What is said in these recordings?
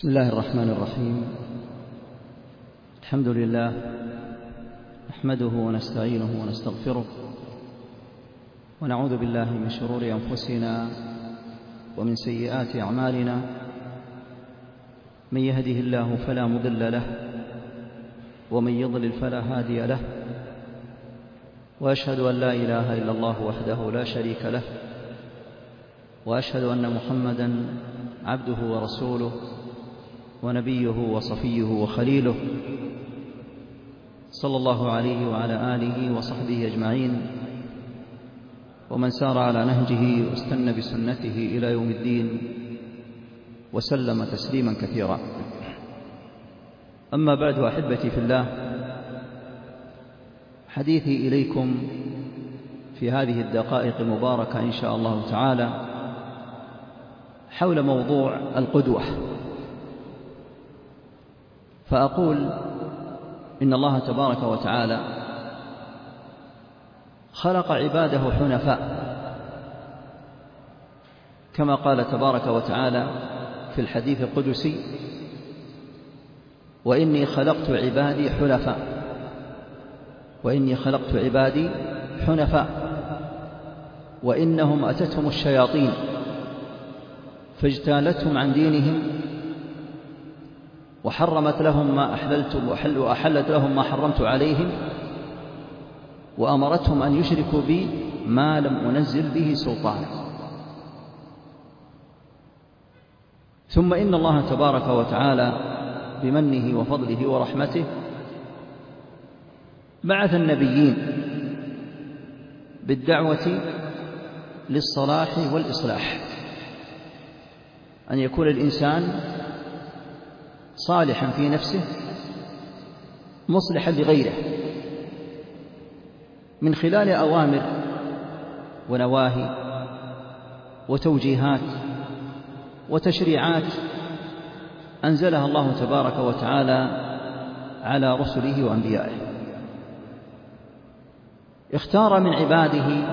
بسم الله الرحمن الرحيم. الحمد لله نحمده ونستعينه ونستغفره ونعوذ بالله من شرور أنفسنا ومن سيئات أعمالنا. من يهده الله فلا مضل له ومن يضلل فلا هادي له، وأشهد أن لا إله إلا الله وحده لا شريك له، وأشهد أن محمدًا عبده ورسوله ونبيه وصفيه وخليله، صلى الله عليه وعلى آله وصحبه أجمعين، ومن سار على نهجه واستنى بسنته إلى يوم الدين وسلم تسليما كثيرا. أما بعد، أحبتي في الله، حديثي إليكم في هذه الدقائق المباركة إن شاء الله تعالى حول موضوع القدوة. فأقول إن الله تبارك وتعالى خلق عباده حنفاء، كما قال تبارك وتعالى في الحديث القدسي: وإني خلقت عبادي حنفاء، وإني خلقت عبادي حنفاء وإنهم أتتهم الشياطين فاجتالتهم عن دينهم وحرمت لهم ما أحللت وأحلت لهم ما حرمت عليهم، وأمرتهم أن يشركوا بي ما لم أنزل به سلطانا. ثم إن الله تبارك وتعالى بمنه وفضله ورحمته بعث النبيين بالدعوة للصلاح والإصلاح، أن يكون الإنسان صالحا في نفسه مصلحا لغيره، من خلال أوامر ونواهي وتوجيهات وتشريعات أنزلها الله تبارك وتعالى على رسله وأنبيائه. اختار من عباده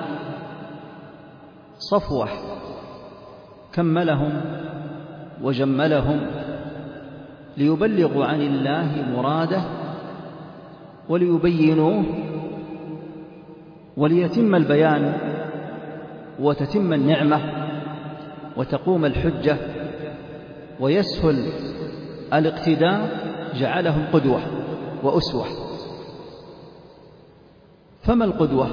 صفوة كملهم وجملهم ليبلغوا عن الله مراده وليبينوه وليتم البيان وتتم النعمة وتقوم الحجة ويسهل الاقتداء، جعلهم قدوة وأسوة. فما القدوة؟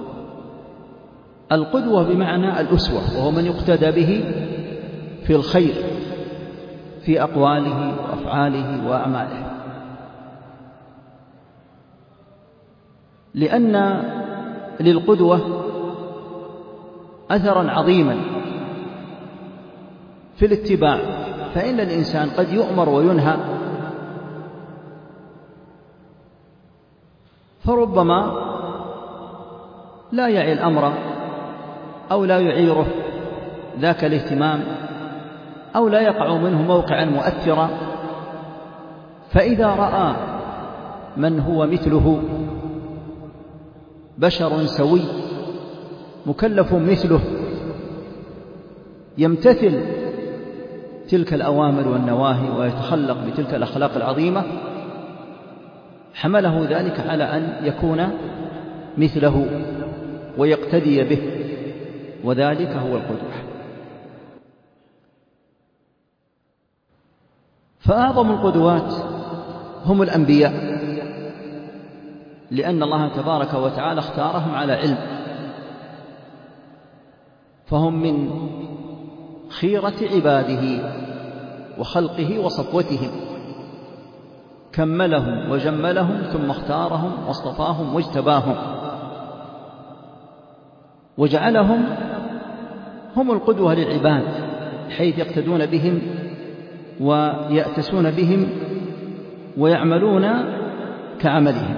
القدوة بمعنى الأسوة، وهو من يقتدى به في الخير في أقواله وأفعاله وأعماله، لأن للقدوة أثرا عظيما في الاتباع، فإن الإنسان قد يؤمر وينهى، فربما لا يعي الأمر أو لا يعيره ذاك الاهتمام أو لا يقع منه موقعا مؤثرا، فإذا رأى من هو مثله بشر سوي مكلف مثله يمتثل تلك الأوامر والنواهي ويتخلق بتلك الأخلاق العظيمة، حمله ذلك على أن يكون مثله ويقتدي به، وذلك هو القدوة. فأعظم القدوات هم الأنبياء، لأن الله تبارك وتعالى اختارهم على علم، فهم من خيرة عباده وخلقه وصفوتهم، كملهم وجملهم ثم اختارهم واصطفاهم واجتباهم وجعلهم هم القدوة للعباد، حيث يقتدون بهم ويأتسون بهم ويعملون كعملهم.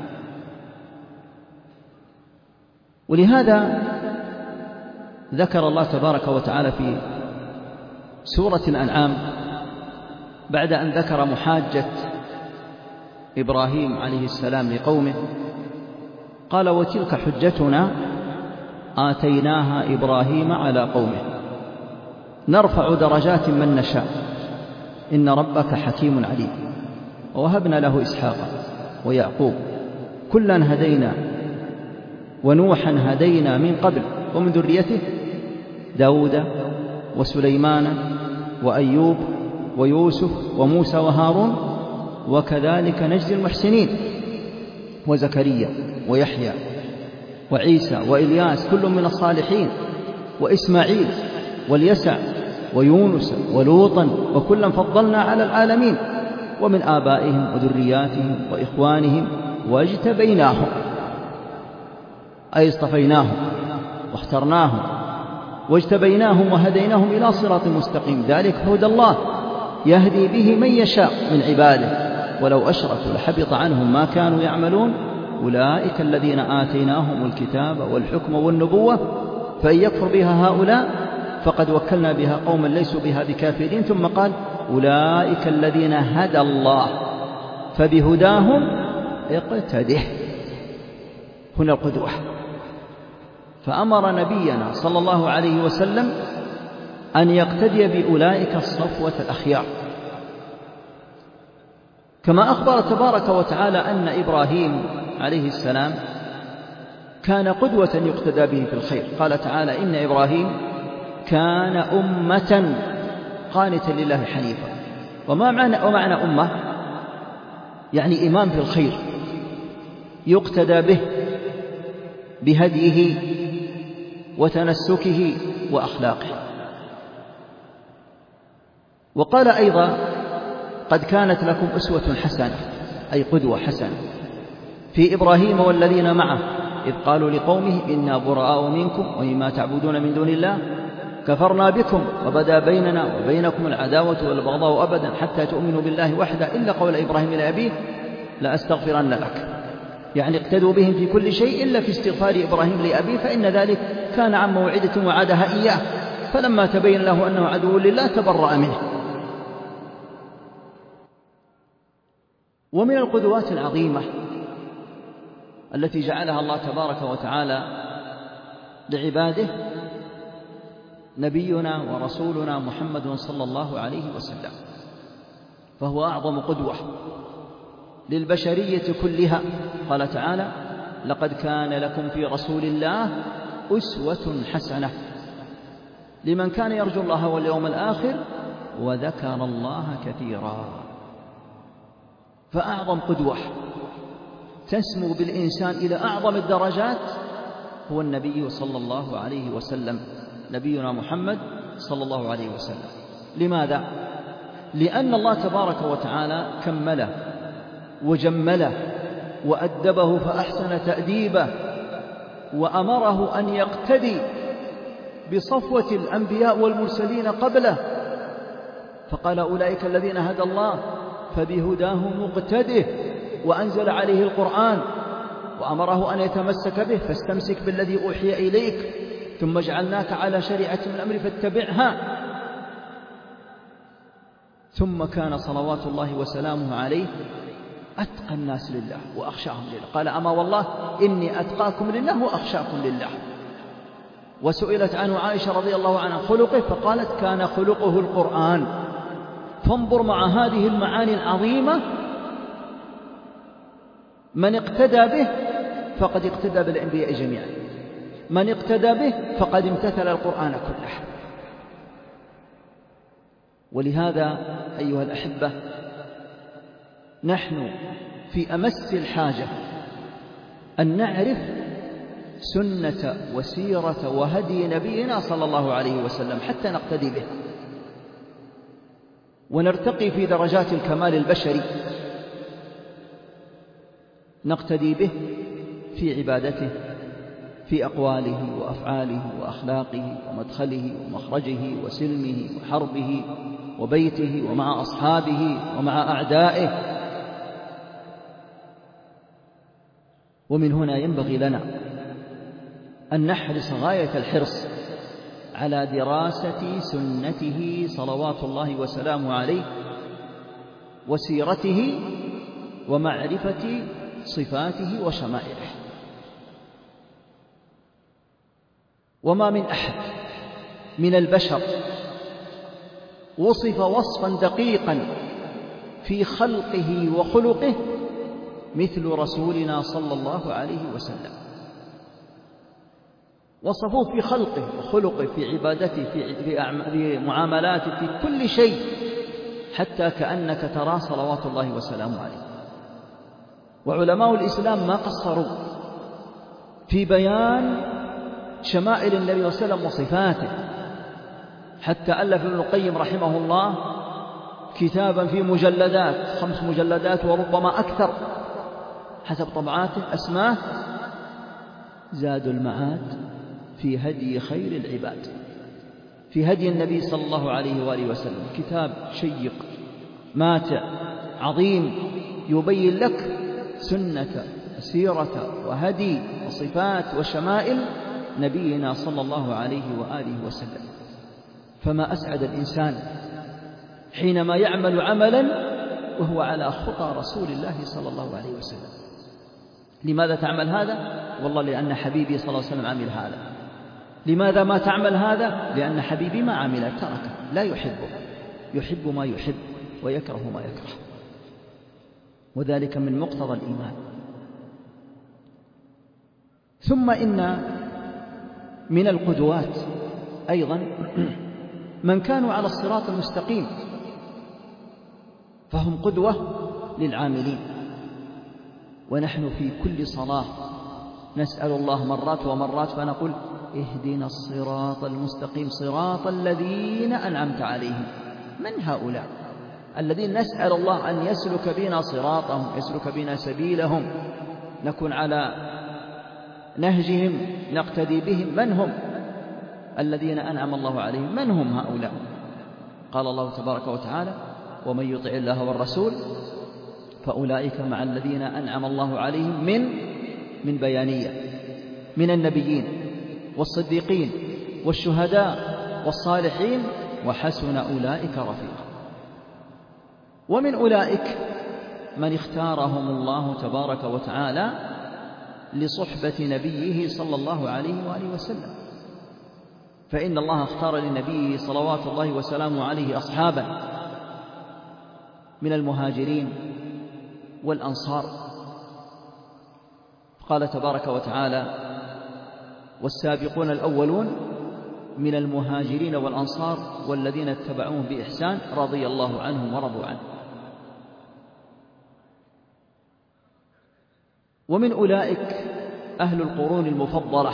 ولهذا ذكر الله تبارك وتعالى في سورة الأنعام بعد أن ذكر محاجة إبراهيم عليه السلام لقومه، قال: وتلك حجتنا آتيناها إبراهيم على قومه نرفع درجات من نشاء إن ربك حكيم عليم. ووهبنا له إسحاق ويعقوب كلا هدينا ونوحا هدينا من قبل ومن ذريته داود وسليمان وأيوب ويوسف وموسى وهارون وكذلك نجزي المحسنين وزكريا ويحيى وعيسى وإلياس كل من الصالحين وإسماعيل واليسع ويونس ولوطا وكلا فضلنا على العالمين ومن آبائهم وذرياتهم وإخوانهم واجتبيناهم أي اصطفيناهم واخترناهم واجتبيناهم وهديناهم إلى صراط مستقيم ذلك هدى الله يهدي به من يشاء من عباده ولو أشركوا لحبط عنهم ما كانوا يعملون أولئك الذين آتيناهم الكتاب والحكم والنبوة فإن يكفر بها هؤلاء فقد وكلنا بها قوما ليسوا بها بكافرين. ثم قال أولئك الذين هدى الله فبهداهم اقتده. هنا القدوة. فأمر نبينا صلى الله عليه وسلم أن يقتدي بأولئك الصفوة الأخيار، كما أخبر تبارك وتعالى أن إبراهيم عليه السلام كان قدوة يقتدى به في الخير. قال تعالى إن إبراهيم كان أمة قانتا لله حنيفا. وما معنى أمة؟ يعني إمام في الخير يقتدى به بهديه وتنسكه وأخلاقه. وقال أيضا قد كانت لكم أسوة حسنة أي قدوة حسنة في إبراهيم والذين معه إذ قالوا لقومه إنا براء منكم ومما تعبدون من دون الله كفرنا بكم وبدا بيننا وبينكم العداوة والبغضاء أبدا حتى تؤمنوا بالله وحده إلا قول إبراهيم لأبيه لأستغفرن لك. يعني اقتدوا بهم في كل شيء إلا في استغفار إبراهيم لأبيه فإن ذلك كان عن موعدة وعدها إياه، فلما تبين له أنه عدو لله تبرأ منه. ومن القدوات العظيمة التي جعلها الله تبارك وتعالى لعباده نبينا ورسولنا محمد صلى الله عليه وسلم، فهو أعظم قدوة للبشرية كلها. قال تعالى لقد كان لكم في رسول الله أسوة حسنة لمن كان يرجو الله واليوم الآخر وذكر الله كثيرا. فأعظم قدوة تسمو بالإنسان إلى أعظم الدرجات هو النبي صلى الله عليه وسلم، نبينا محمد صلى الله عليه وسلم. لماذا؟ لأن الله تبارك وتعالى كمله وجمله وأدبه فأحسن تأديبه وأمره أن يقتدي بصفوة الأنبياء والمرسلين قبله، فقال أولئك الذين هدى الله فبهداه مقتده، وأنزل عليه القرآن وأمره أن يتمسك به فاستمسك بالذي أوحي إليك ثم جعلناك على شريعة من الأمر فاتبعها. ثم كان صلوات الله وسلامه عليه أتقى الناس لله وأخشاهم لله. قال أما والله إني أتقاكم لله وأخشاكم لله. وسئلت عنه عائشة رضي الله عنها خلقه فقالت كان خلقه القرآن. فانظر مع هذه المعاني العظيمة من اقتدى به فقد اقتدى بالأنبياء جميعا، من اقتدى به فقد امتثل القرآن كله. ولهذا أيها الأحبة نحن في أمس الحاجة أن نعرف سنة وسيرة وهدي نبينا صلى الله عليه وسلم حتى نقتدي به ونرتقي في درجات الكمال البشري، نقتدي به في عبادته، في أقواله وأفعاله وأخلاقه ومدخله ومخرجه وسلمه وحربه وبيته ومع أصحابه ومع أعدائه. ومن هنا ينبغي لنا أن نحرص غاية الحرص على دراسة سنته صلوات الله وسلامه عليه وسيرته ومعرفة صفاته وشمائله. وما من أحد من البشر وصف وصفا دقيقا في خلقه وخلقه مثل رسولنا صلى الله عليه وسلم. وصفوه في خلقه وخلقه، في عبادته، في معاملاته، في كل شيء، حتى كأنك ترى صلوات الله وسلامه عليه. وعلماء الإسلام ما قصروا في بيان شمائل النبي صلى الله عليه وسلم وصفاته، حتى ألف ابن القيم رحمه الله كتابا في مجلدات، 5 مجلدات وربما أكثر حسب طبعاته، اسماه زاد المعاد في هدي خير العباد، في هدي النبي صلى الله عليه وآله وسلم. كتاب شيق ماتع عظيم يبين لك سنة سيرة وهدي وصفات وشمائل نبينا صلى الله عليه وآله وسلم. فما أسعد الإنسان حينما يعمل عملا وهو على خطى رسول الله صلى الله عليه وسلم. لماذا تعمل هذا؟ والله لأن حبيبي صلى الله عليه وسلم عمل هذا. لماذا ما تعمل هذا؟ لأن حبيبي ما عمل، تركه، لا يحبه، يحب ما يحب ويكره ما يكره، وذلك من مقتضى الإيمان. ثم إن من القدوات أيضا من كانوا على الصراط المستقيم، فهم قدوة للعاملين. ونحن في كل صلاة نسأل الله مرات ومرات فنقول اهدنا الصراط المستقيم صراط الذين أنعمت عليهم. من هؤلاء الذين نسأل الله أن يسلك بنا صراطهم، يسلك بنا سبيلهم، نكون على نهجهم، نقتدي بهم؟ من هم الذين أنعم الله عليهم؟ من هم هؤلاء؟ قال الله تبارك وتعالى ومن يطع الله والرسول فأولئك مع الذين أنعم الله عليهم من بيانية، من النبيين والصديقين والشهداء والصالحين وحسن أولئك رفيقا. ومن أولئك من اختارهم الله تبارك وتعالى لصحبة نبيه صلى الله عليه وآله وسلم. فإن الله اختار لنبيه صلوات الله وسلامه عليه أصحابا من المهاجرين والأنصار. قال تبارك وتعالى والسابقون الأولون من المهاجرين والأنصار والذين اتبعوهم بإحسان رضي الله عنهم ورضوا عنه. ومن أولئك أهل القرون المفضلة،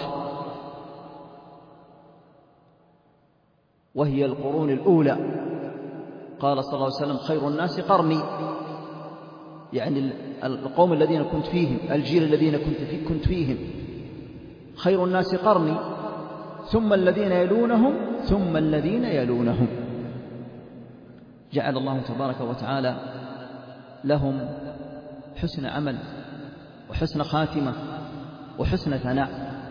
وهي القرون الأولى. قال صلى الله عليه وسلم خير الناس قرني، يعني القوم الذين كنت فيهم، الجيل الذين كنت فيهم. خير الناس قرني ثم الذين يلونهم ثم الذين يلونهم. جعل الله تبارك وتعالى لهم حسن عمل وحسن خاتمة وحسن ثناء.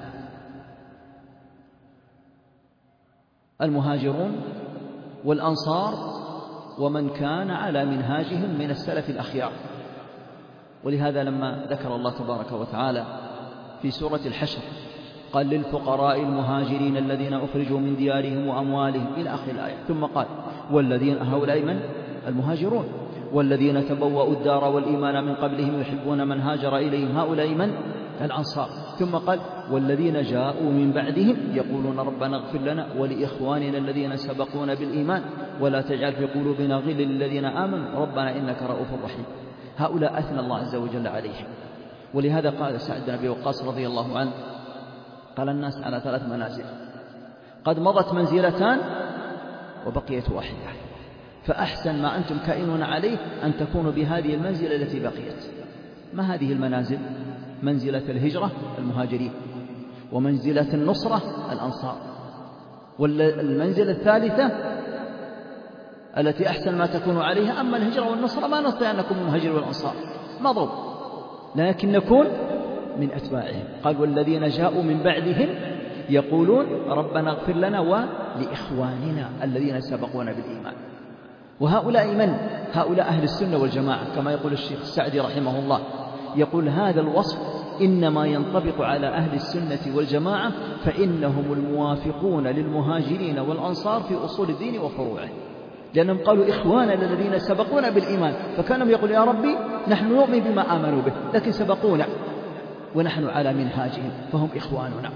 المهاجرون والأنصار ومن كان على منهاجهم من السلف الأخيار. ولهذا لما ذكر الله تبارك وتعالى في سورة الحشر قال للفقراء المهاجرين الذين أخرجوا من ديارهم وأموالهم إلى آخر الآية، ثم قال والذين هؤلاء من المهاجرون والذين تبوأوا الدار والإيمان من قبلهم يحبون من هاجر إليهم هؤلاء من الأنصار. ثم قال والذين جاءوا من بعدهم يقولون ربنا اغفر لنا ولإخواننا الذين سبقونا بالإيمان ولا تجعل في قلوبنا غل للذين آمنوا ربنا إنك رؤوف رحيم. هؤلاء أثنى الله عز وجل عليهم. ولهذا قال سعد بن أبي وقاص رضي الله عنه قال الناس على 3 منازل، قد مضت منزلتان وبقيت واحدة، فأحسن ما أنتم كائنون عليه أن تكونوا بهذه المنزلة التي بقيت. ما هذه المنازل؟ منزلة الهجرة المهاجرين، ومنزلة النصرة الأنصار، والمنزلة الثالثة التي أحسن ما تكون عليها. أما الهجرة والنصرة ما نستطيع أن نكون مهاجر والأنصار، مضوا، لكن نكون من أتباعهم. قال والذين جاءوا من بعدهم يقولون ربنا اغفر لنا ولإخواننا الذين سبقونا بالإيمان. وهؤلاء من؟ هؤلاء أهل السنة والجماعة، كما يقول الشيخ السعدي رحمه الله، يقول هذا الوصف إنما ينطبق على أهل السنة والجماعة فإنهم الموافقون للمهاجرين والأنصار في أصول الدين وفروعه. لأنهم قالوا إخوانا الذين سبقونا بالإيمان، فكانوا يقول يا ربي نحن نؤمن بما آمنوا به لكن سبقونا ونحن على منهاجهم فهم إخواننا.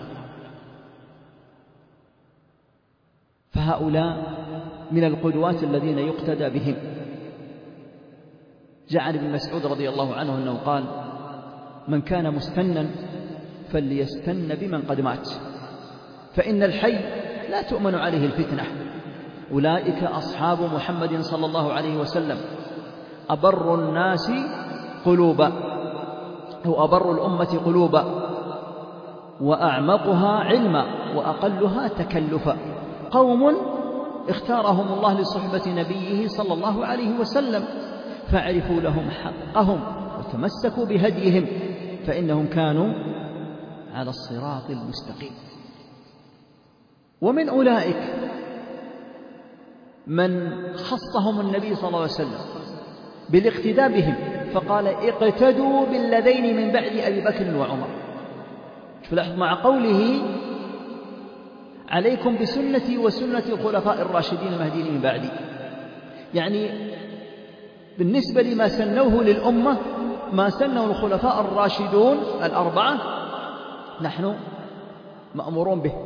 فهؤلاء من القدوات الذين يقتدى بهم. جاء عن ابن مسعود رضي الله عنه أنه قال: من كان مستنا فليستن بمن قد مات، فإن الحي لا تؤمن عليه الفتنة. أولئك أصحاب محمد صلى الله عليه وسلم، أبر الناس قلوبا أو أبر الأمة قلوبا، وأعمقها علما، وأقلها تكلفا، قوم اختارهم الله لصحبة نبيه صلى الله عليه وسلم، فاعرفوا لهم حقهم وتمسكوا بهديهم، فإنهم كانوا على الصراط المستقيم. ومن أولئك من خصهم النبي صلى الله عليه وسلم بالاقتداء بهم، فقال: اقتدوا بالذين من بعد أبي بكر وعمر. فلاحظ مع قوله: عليكم بسنتي وسنة الخلفاء الراشدين المهديين من بعدي، يعني بالنسبة لما سنوه للأمة، ما سنه الخلفاء الراشدون الأربعة نحن مأمورون به،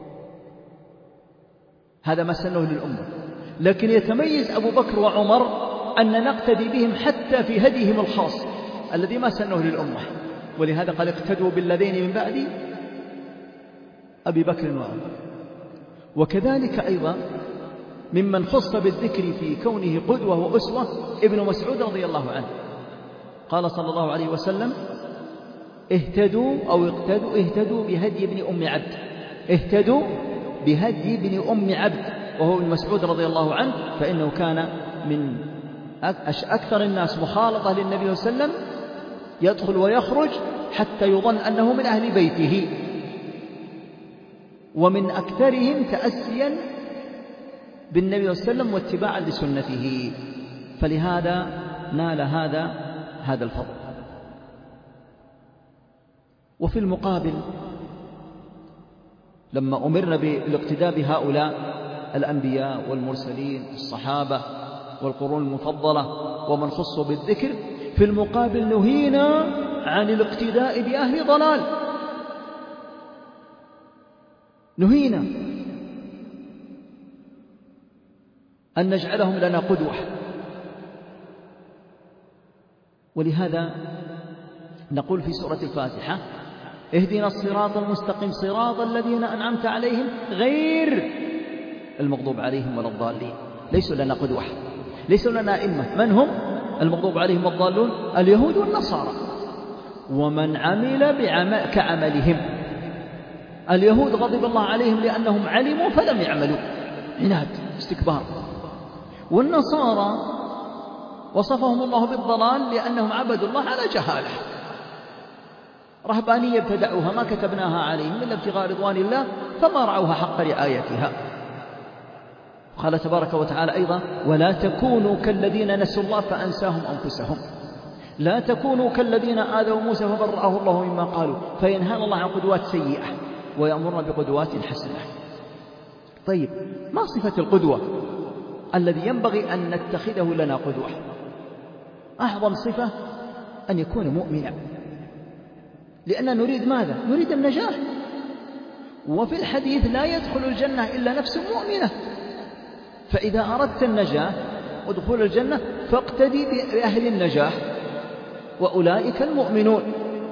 هذا ما سنه للأمة. لكن يتميز أبو بكر وعمر أن نقتدي بهم حتى في هديهم الخاص الذي ما سنه للأمة، ولهذا قال: اقتدوا بالذين من بعد أبي بكر وعمر. وكذلك أيضا ممن خص بالذكر في كونه قدوة وأسوة ابن مسعود رضي الله عنه، قال صلى الله عليه وسلم: اهتدوا أو اهتدوا بهدي ابن أم عبد، اهتدوا بهدي ابن أم عبد، وهو ابن مسعود رضي الله عنه، فإنه كان من أكثر الناس مخالطة للنبي صلى الله عليه وسلم، يدخل ويخرج حتى يظن أنه من أهل بيته، ومن أكثرهم تأسيا بالنبي صلى الله عليه وسلم واتباعا لسنته، فلهذا نال هذا الفضل. وفي المقابل لما أمرنا بالاقتداء بهؤلاء الأنبياء والمرسلين الصحابة والقرون المفضلة ومن خصوا بالذكر، في المقابل نهينا عن الاقتداء بأهل ضلال، نهينا أن نجعلهم لنا قدوة. ولهذا نقول في سورة الفاتحة: اهدنا الصراط المستقيم صراط الذين أنعمت عليهم غير المغضوب عليهم ولا الضالين. ليسوا لنا قدوة، ليسوا لنا أئمة. من هم المغضوب عليهم والضالون؟ اليهود والنصارى، ومن عمل كعملهم. اليهود غضب الله عليهم لأنهم علموا فلم يعملوا، عناد استكبار. والنصارى وصفهم الله بالضلال لأنهم عبدوا الله على جهالة، رهبانية ابتدعوها ما كتبناها عليهم إلا ابتغاء رضوان الله فما رعوها حق رعايتها. قال تبارك وتعالى أيضا: ولا تكونوا كالذين نسوا الله فأنساهم أنفسهم. لا تكونوا كالذين آذوا موسى فبرأه الله مما قالوا، فينهانا الله عن قدوات سيئة ويأمرنا بقدوات حسنة. طيب، ما صفة القدوة الذي ينبغي أن نتخذه لنا قدوة؟ أعظم صفة أن يكون مؤمنا، لأننا نريد ماذا؟ نريد النجاح. وفي الحديث: لا يدخل الجنة إلا نفس مؤمنة. فإذا أردت النجاح ودخول الجنة فاقتدي بأهل النجاح، وأولئك المؤمنون.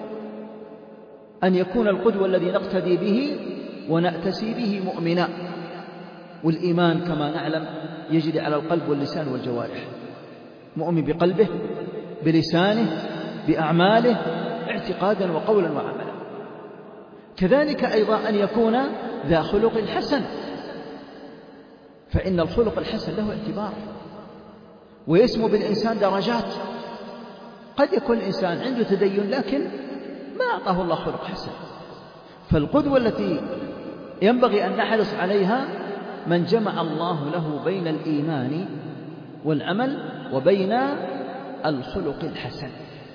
أن يكون القدوة الذي نقتدي به ونأتسي به مؤمنا. والإيمان كما نعلم يجري على القلب واللسان والجوارح، مؤمن بقلبه بلسانه بأعماله اعتقادا وقولا وعملا. كذلك أيضا أن يكون ذا خلق حسن، فإن الخلق الحسن له اعتبار، ويسمو بالإنسان درجات. قد يكون الإنسان عنده تدين لكن ما أعطاه الله خلق حسن. فالقدوة التي ينبغي أن نحرص عليها من جمع الله له بين الإيمان والعمل وبين الخلق الحسن.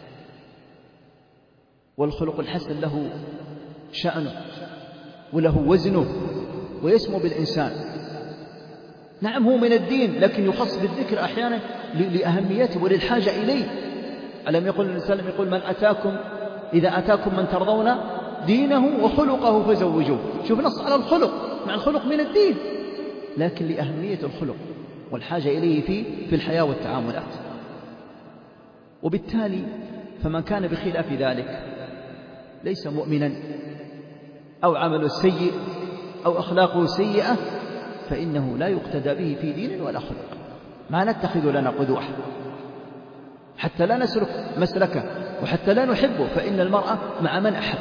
والخلق الحسن له شأنه وله وزنه ويسمو بالإنسان. نعم هو من الدين، لكن يخص بالذكر أحيانا لأهميته وللحاجة إليه. ألم يقل الإنسان يقول إذا أتاكم من ترضون دينه وخلقه فزوجوه. شوف نص على الخلق، مع الخلق من الدين، لكن لأهمية الخلق والحاجة إليه في الحياة والتعاملات. وبالتالي فمن كان بخلاف ذلك ليس مؤمنا أو عمله سيء أو أخلاقه سيئة فإنه لا يقتدى به في دين ولا خلق. ما نتخذ لنا قدوة حتى لا نسلك مسلكه وحتى لا نحبه، فإن المرأة مع من أحب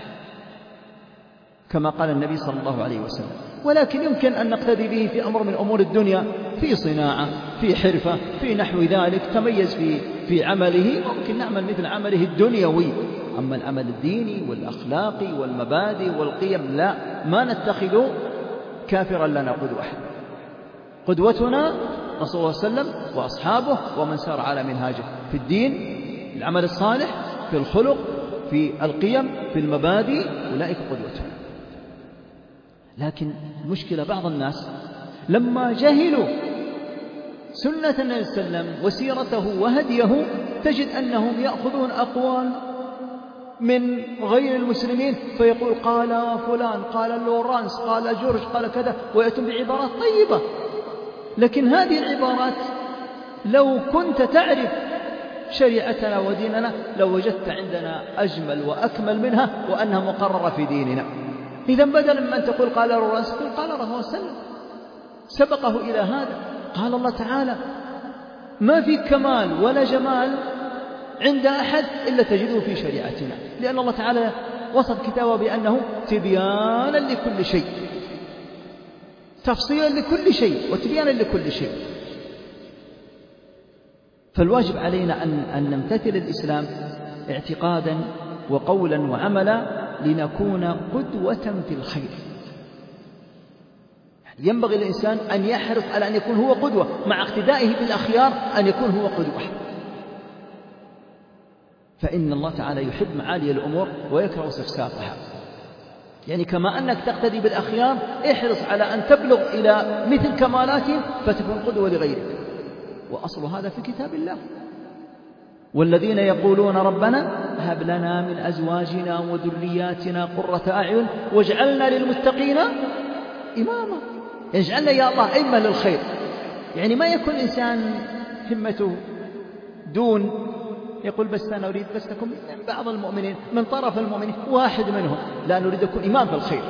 كما قال النبي صلى الله عليه وسلم. ولكن يمكن أن نقتدي به في أمر من أمور الدنيا، في صناعة، في حرفة، في نحو ذلك، تميز في عمله، ممكن نعمل مثل عمله الدنيوي. أما العمل الديني والأخلاقي والمبادئ والقيم لا، ما نتخذ كافرا لنا قدوة. قدوتنا رسول الله صلى الله عليه وسلم وأصحابه ومن سار على منهاجه في الدين، العمل الصالح، في الخلق، في القيم، في المبادئ، أولئك قدوتنا. لكن المشكلة بعض الناس لما جهلوا سنة النبي صلى الله عليه وسلم وسيرته وهديه تجد أنهم يأخذون أقوال من غير المسلمين فيقول قال فلان، قال لورانس، قال جورج، قال كذا، ويأتون بعبارات طيبة. لكن هذه العبارات لو كنت تعرف شريعتنا وديننا لو وجدت عندنا أجمل وأكمل منها وأنها مقررة في ديننا. إذا بدلا من أن تقول قال لورانس تقول قال رسول الله صلى الله عليه وسلم، سبقه إلى هذا. قال الله تعالى: ما في كمال ولا جمال عند أحد إلا تجده في شريعتنا، لأن الله تعالى وصف كتابه بأنه تبيانا لكل شيء، تفصيلا لكل شيء وتبيانا لكل شيء. فالواجب علينا أن نمتثل الإسلام اعتقادا وقولا وعملا لنكون قدوة في الخير. ينبغي الإنسان أن يحرص على أن يكون هو قدوة، مع اقتدائه بالأخيار أن يكون هو قدوة، فإن الله تعالى يحب معالي الأمور ويكره سفسافها. يعني كما أنك تقتدي بالأخيار احرص على أن تبلغ إلى مثل كمالاتهم فتكون قدوة لغيرك، وأصل هذا في كتاب الله. والذين يقولون ربنا هب لنا من أزواجنا وذرياتنا قرة أعين واجعلنا للمتقين إماما. يجعلنا يا الله أئمة للخير. يعني ما يكون إنسان همته دون يقول بس أنا أريد بس أكون من بعض المؤمنين، من طرف المؤمنين، واحد منهم، لا نريد أكون إمام في الخير.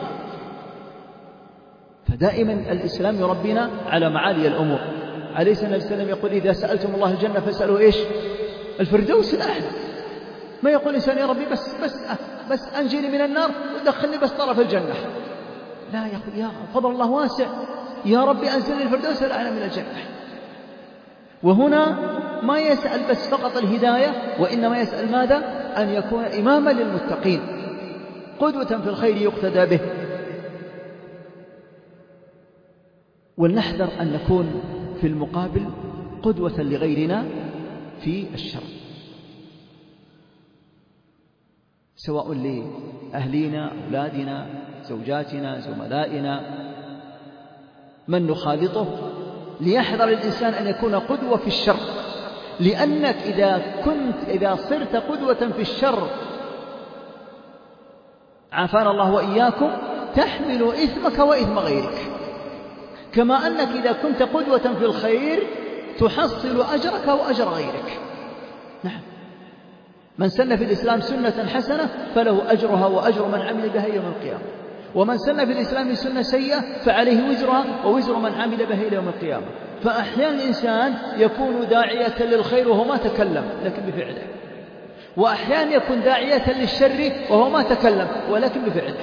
فدائما الإسلام يربينا على معالي الأمور. عليه الصلاة والسلام يقول: إذا سألتم الله الجنة فاسألوا إيش؟ الفردوس الأعلى. ما يقول إنسان يا ربي بس أنجيني من النار ودخلني بس طرف الجنة. لا يا فضل الله واسع، يا ربي أنزلني الفردوس الأعلى من الجنة. وهنا ما يسأل بس فقط الهداية، وإنما يسأل ماذا؟ أن يكون إماما للمتقين، قدوة في الخير يقتدى به. ولنحذر أن نكون في المقابل قدوة لغيرنا في الشر، سواء لأهلنا، أولادنا، زوجاتنا، زملائنا، من نخالطه. ليحذر الإنسان أن يكون قدوة في الشر، لأنك إذا صرت قدوة في الشر عافانا الله وإياكم تحمل إثمك وإثم غيرك، كما أنك إذا كنت قدوة في الخير تحصل أجرك وأجر غيرك. نعم، من سن في الإسلام سنة حسنة فله أجرها وأجر من عمل بها يوم القيامة، ومن سن في الإسلام سنة سيئة فعليه وزرها ووزر من عمل بها يوم القيامة. فأحيانا الإنسان يكون داعية للخير وهو ما تكلم لكن بفعله، وأحيانا يكون داعية للشر وهو ما تكلم ولكن بفعله.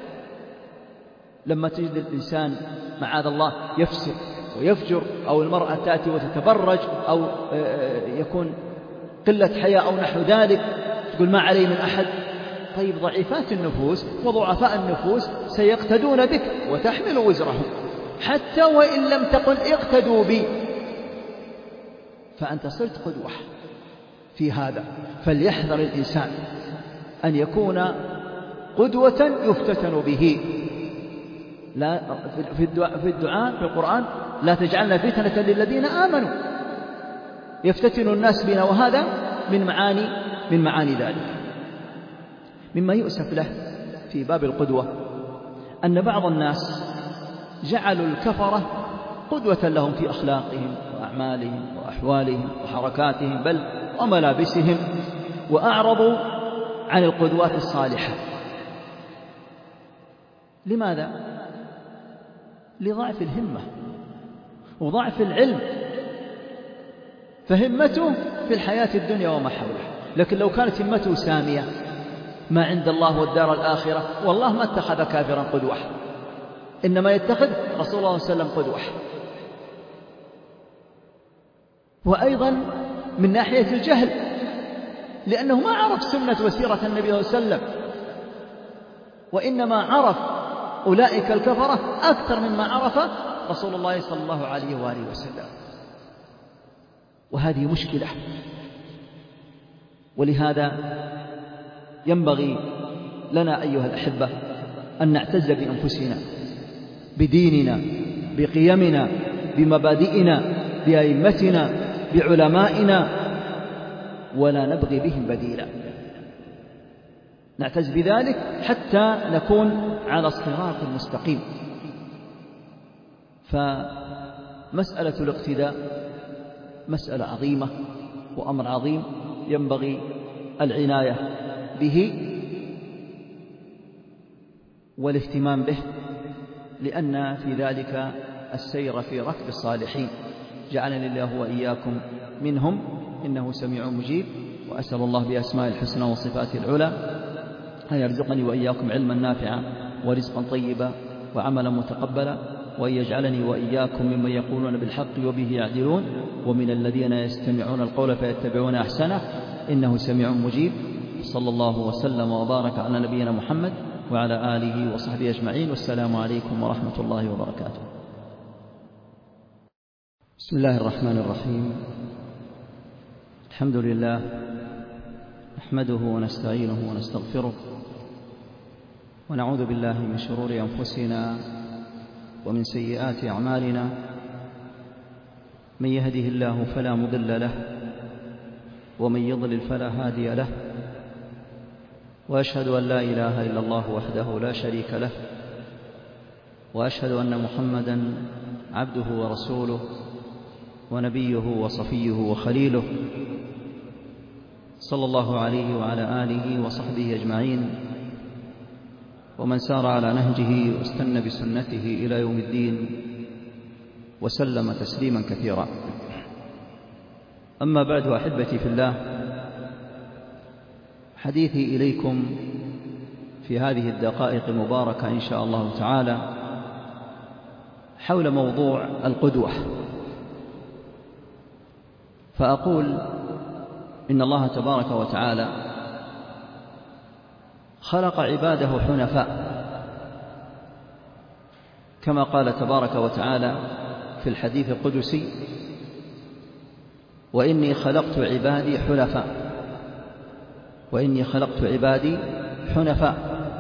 لما تجد الإنسان معاذ الله يفسق ويفجر، أو المرأة تأتي وتتبرج، أو يكون قلة حياء أو نحو ذلك، تقول ما علي من أحد. طيب ضعيفات النفوس وضعفاء النفوس سيقتدون بك وتحمل وزرهم، حتى وإن لم تقل اقتدوا بي، فأنت صرت قدوة في هذا. فليحذر الإنسان أن يكون قدوة يفتتن به. لا في الدعاء في القرآن لا تجعلنا فتنة للذين آمنوا يفتتن الناس بنا، وهذا من معاني ذلك. مما يؤسف له في باب القدوة أن بعض الناس جعلوا الكفرة قدوة لهم في أخلاقهم وأعمالهم وأحوالهم وحركاتهم بل وملابسهم، وأعرضوا عن القدوات الصالحة. لماذا؟ لضعف الهمة وضعف العلم، فهمته في الحياة الدنيا وما حولها. لكن لو كانت همته سامية ما عند الله والدار الآخرة والله ما اتخذ كافرا قدوة، إنما يتخذ رسول الله صلى الله عليه وسلم قدوة. وأيضا من ناحية الجهل، لأنه ما عرف سنة وسيرة النبي صلى الله عليه وسلم، وإنما عرف أولئك الكفرة أكثر مما عرف رسول الله صلى الله عليه وآله وسلم، وهذه مشكلة. ولهذا ينبغي لنا أيها الأحبة أن نعتز بأنفسنا، بديننا، بقيمنا، بمبادئنا، بأئمتنا، بعلمائنا، ولا نبغي بهم بديلا. نعتز بذلك حتى نكون على الصراط المستقيم. فمسألة الاقتداء مسألة عظيمة وأمر عظيم ينبغي العناية به والاهتمام به، لأن في ذلك السير في ركب الصالحين. جعلني الله وإياكم منهم، إنه سميع مجيب. وأسأل الله بأسماء الحسنى وصفاته العلى أن يرزقني وإياكم علما نافعا ورزقا طيبا وعملا متقبلا، وأن يجعلني وإياكم ممن يقولون بالحق وبه يعدلون، ومن الذين يستمعون القول فيتبعون أحسنه، إنه سميع مجيب. صلى الله وسلم وبارك على نبينا محمد وعلى آله وصحبه أجمعين، والسلام عليكم ورحمة الله وبركاته. بسم الله الرحمن الرحيم. الحمد لله نحمده ونستعينه ونستغفره، ونعوذ بالله من شرور أنفسنا ومن سيئات أعمالنا. من يهده الله فلا مضل له، ومن يضلل فلا هادي له، وأشهد أن لا إله إلا الله وحده لا شريك له، وأشهد أن محمدا عبده ورسوله ونبيه وصفيه وخليله، صلى الله عليه وعلى آله وصحبه أجمعين، ومن سار على نهجه واستنى بسنته إلى يوم الدين، وسلم تسليما كثيرا. أما بعد، أحبتي في الله، حديثي إليكم في هذه الدقائق المباركة إن شاء الله تعالى حول موضوع القدوة. فأقول إن الله تبارك وتعالى خلق عباده حنفاء، كما قال تبارك وتعالى في الحديث القدسي: وإني خلقت عبادي حنفاء، وإني خلقت عبادي حنفاء،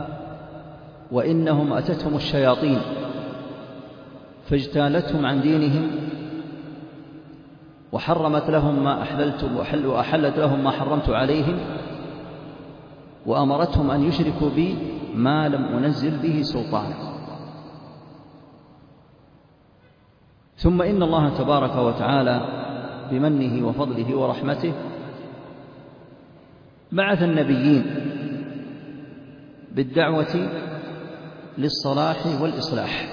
وإنهم أتتهم الشياطين فاجتالتهم عن دينهم، وحرمت لهم ما أحللت وأحلت لهم ما حرمت عليهم، وأمرتهم أن يشركوا بي ما لم أنزل به سلطانا. ثم إن الله تبارك وتعالى بمنه وفضله ورحمته بعث النبيين بالدعوة للصلاح والإصلاح،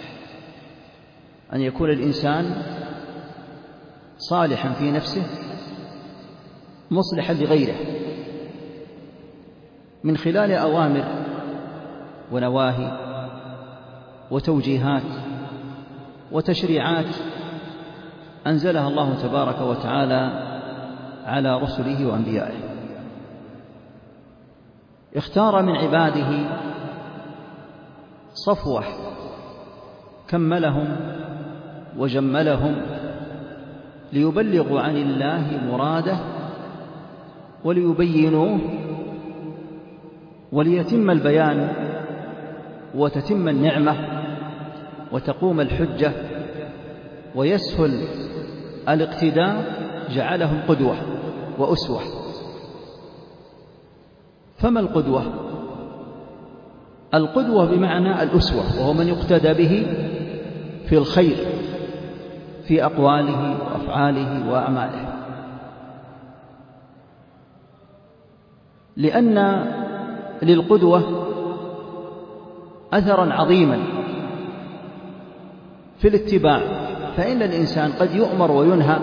أن يكون الإنسان صالحا في نفسه مصلحا لغيره، من خلال أوامر ونواهي وتوجيهات وتشريعات أنزلها الله تبارك وتعالى على رسله وأنبيائه. اختار من عباده صفوة كملهم وجملهم ليبلغوا عن الله مراده وليبينوه، وليتم البيان وتتم النعمة وتقوم الحجة ويسهل الاقتداء جعلهم قدوة وأسوة. فما القدوة؟ القدوة بمعنى الأسوة، وهو من يقتدى به في الخير في أقواله وأفعاله وأعماله، لأن للقدوة أثرا عظيما في الاتباع، فإن الإنسان قد يؤمر وينهى،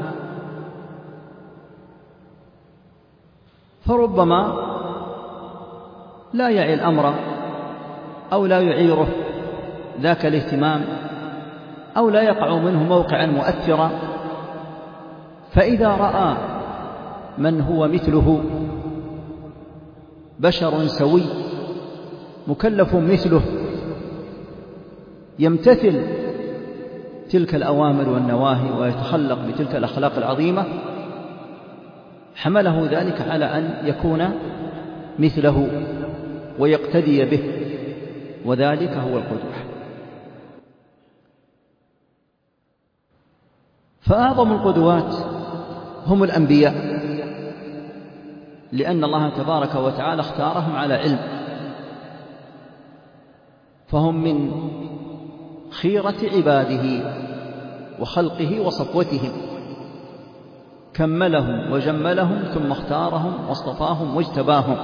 فربما لا يعي الأمر أو لا يعيره ذاك الاهتمام أو لا يقع منه موقعا مؤثرا، فإذا رأى من هو مثله بشر سوي مكلف مثله يمتثل تلك الأوامر والنواهي ويتخلق بتلك الأخلاق العظيمة، حمله ذلك على أن يكون مثله ويقتدي به، وذلك هو القدوة. فأعظم القدوات هم الأنبياء، لأن الله تبارك وتعالى اختارهم على علم، فهم من خيرة عباده وخلقه وصفوتهم، كملهم وجملهم ثم اختارهم واصطفاهم واجتباهم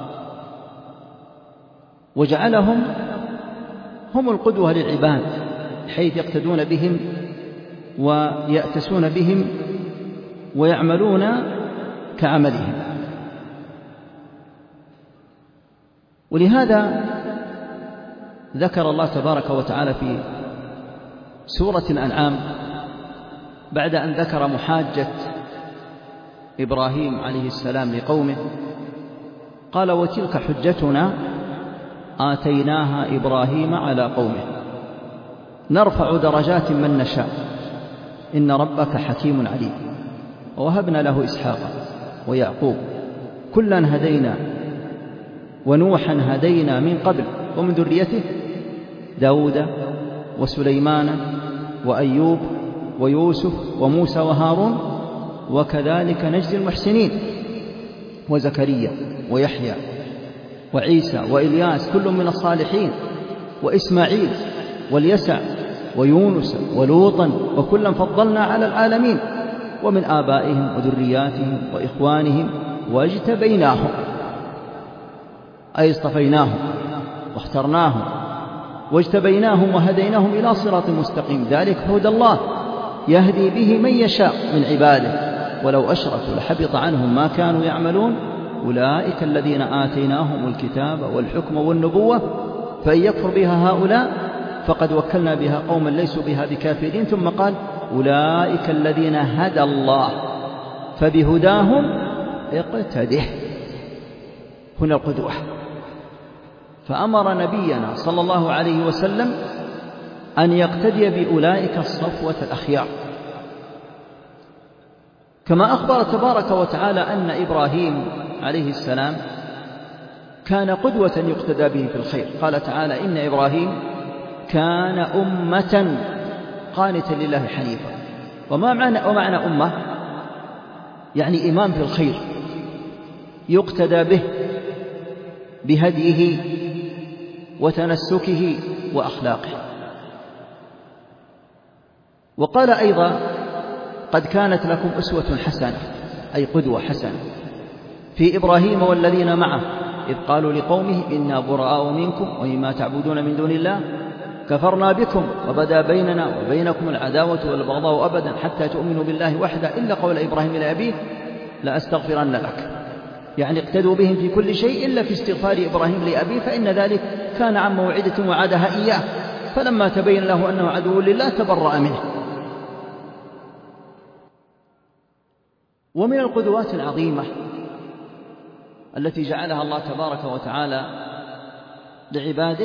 وجعلهم هم القدوة للعباد، حيث يقتدون بهم ويأتسون بهم ويعملون كعملهم. ولهذا ذكر الله تبارك وتعالى في سورة الأنعام بعد أن ذكر محاجة إبراهيم عليه السلام لقومه، قال: وتلك حجتنا آتيناها إبراهيم على قومه نرفع درجات من نشاء إن ربك حكيم عليم. ووهبنا له إسحاق ويعقوب كلا هدينا ونوحا هدينا من قبل ومن ذريته داود وسليمان وأيوب ويوسف وموسى وهارون وكذلك نجزي المحسنين وزكريا ويحيى وعيسى وإلياس كل من الصالحين وإسماعيل واليسع ويونس ولوطا وكلا فضلنا على العالمين ومن آبائهم وذرياتهم وإخوانهم واجتبيناهم، أي اصطفيناهم واخترناهم واجتبيناهم وهديناهم إلى صراط مستقيم، ذلك هدى الله يهدي به من يشاء من عباده ولو أشركوا لحبط عنهم ما كانوا يعملون أولئك الذين آتيناهم الكتاب والحكم والنبوة فإن يكفر بها هؤلاء فقد وكلنا بها قوما ليسوا بها بكافرين. ثم قال: أولئك الذين هدى الله فبهداهم اقتده. هنا القدوة. فأمر نبينا صلى الله عليه وسلم أن يقتدي بأولئك الصفوة الأخيار، كما أخبر تبارك وتعالى أن إبراهيم عليه السلام كان قدوة يقتدى به في الخير. قال تعالى: إن إبراهيم كان أمة قانتا لله حنيفا. ومعنى أمة يعني إمام في الخير يقتدى به بهديه وتنسكه وأخلاقه. وقال أيضا: قد كانت لكم أسوة حسنة، أي قدوة حسنة في إبراهيم والذين معه إذ قالوا لقومه إنا براء منكم ومما تعبدون من دون الله كفرنا بكم وبدا بيننا وبينكم العداوة والبغضاء أبدا حتى تؤمنوا بالله وحده إلا قول إبراهيم لأبيه لأستغفرن لك. يعني اقتدوا بهم في كل شيء إلا في استغفار إبراهيم لأبيه، فإن ذلك كان عن موعدة وعدها إياه، فلما تبين له أنه عدو لله تبرأ منه. ومن القدوات العظيمة التي جعلها الله تبارك وتعالى لعباده